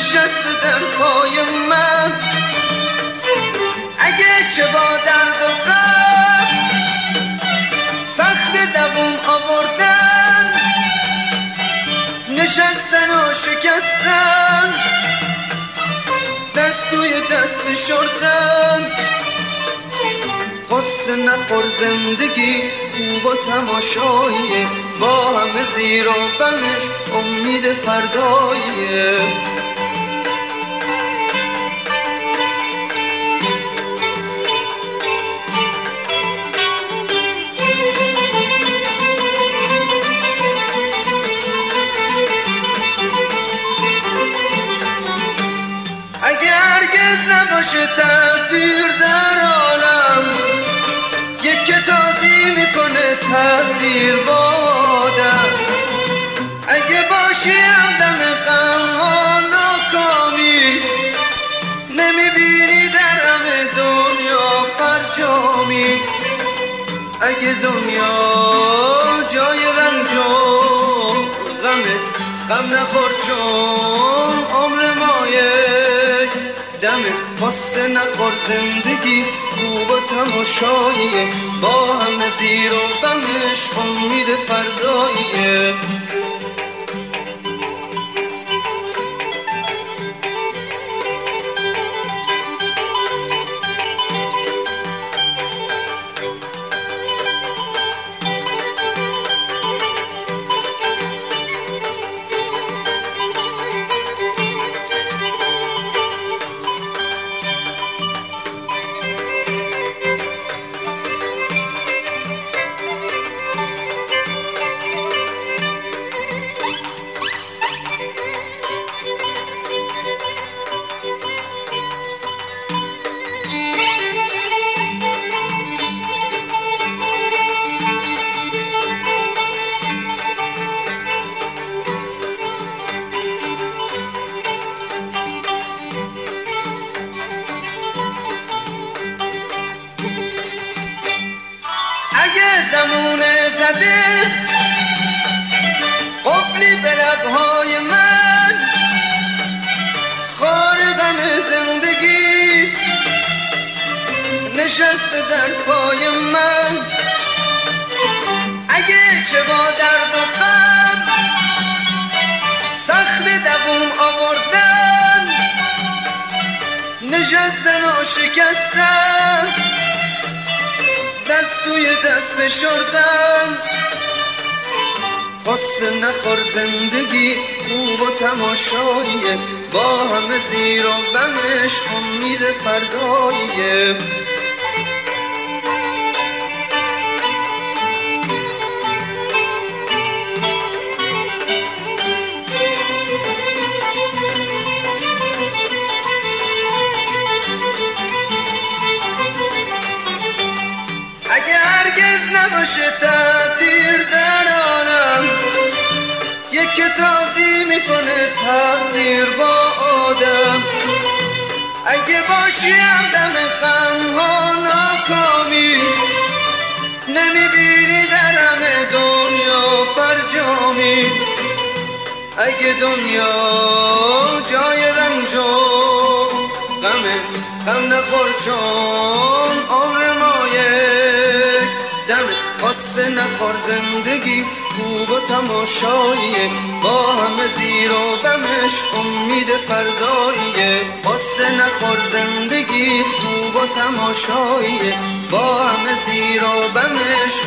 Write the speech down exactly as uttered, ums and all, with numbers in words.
نشست در پای من. اگه چه با درد و غم سخت دووم آوردن، نشستن و شکستن، دست توی دست فشردن. قصه نخور زندگی خوب و تماشاییه، با همه زیر و بمش امید فرداییه. اگه هرگز نباشه تدبیر در عالم، یک کتابی میکنه تقدیر با آدم. اگه باشی همدم غم ها ناکامی، نمیبینی در همه دنیا فرجامی. اگه دنیا جای رنج و غمه، غم نخور چون عمر مایه دمه. قصه نخور زندگی خوب و تماشاییه، با همه زیر و بمش امید فرداییه. اگه زمونه زده قفلی به لبهای من، خار غم زندگی نشسته در پای من. اگه چه با درد و غم سخت دووم آوردن، نشستن و شکستن، دست توی دست فشردن. قصه نخور زندگی خوب و تماشاییه، با همه زیر و بمش امید فرداییه. اگه هرگز نباشه تقدیر در عالم، یک کتابی میکنه تقدیر با آدم. اگه باشی همدم غم ها ناکامی، نمیبینی در همه دنیا فرجامی. اگه دنیا جای رنج و غمه، غم نخور چون عمر مایه دمه. قصه نخور زندگی خوب و تماشاییه، با همه زیر و بمش امید فرداییه. قصه نخور زندگی خوب و تماشاییه، با همه زیر و بمش